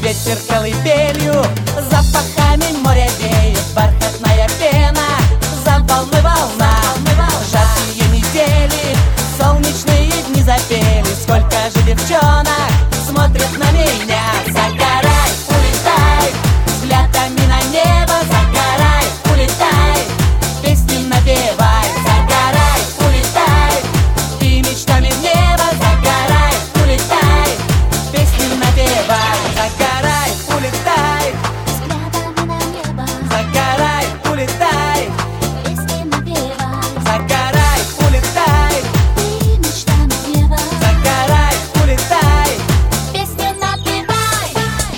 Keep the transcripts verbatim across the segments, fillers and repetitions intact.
ветер колыбелью, запахами моря веет бархатная пена, за волны волна. Жаркие недели, солнечные дни запели, сколько же девчонок смотрят на меня. Загорай, улетай, взглядами на небо, загорай, улетай, песни напевай. Загорай, улетай, и мечтами в небо, загорай, улетай, песни напевай. Загорай, улетай, Взглядами на небо, загорай, улетай, песни напевай, загорай, улетай, и мечтами в небо, загорай, улетай. песни напевай.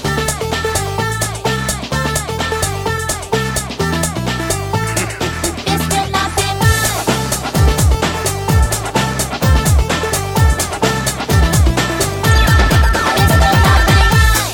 Песни напевай. Песни напевай.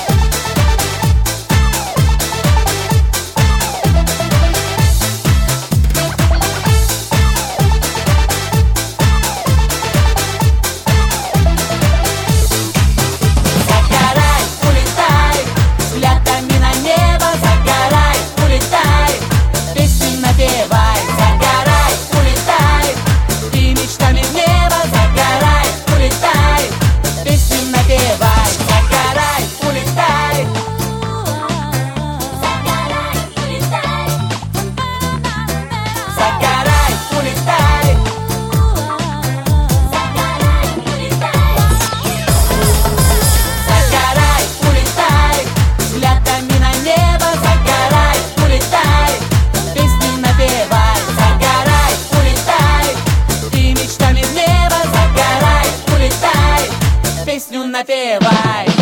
Загорай, улетай, взглядами на небо, загорай, улетай, песни напевай. Загорай, улетай, и мечтами в небо, загорай, улетай, песни напевай. Загорай, улетай, Загорай, улетай. загорай, улетай, Загорай, улетай. загорай, улетай, взглядами на небо, загорай, улетай, песни напевай. Загорай, улетай, и мечтами в небо, загорай, улетай, песню напевай.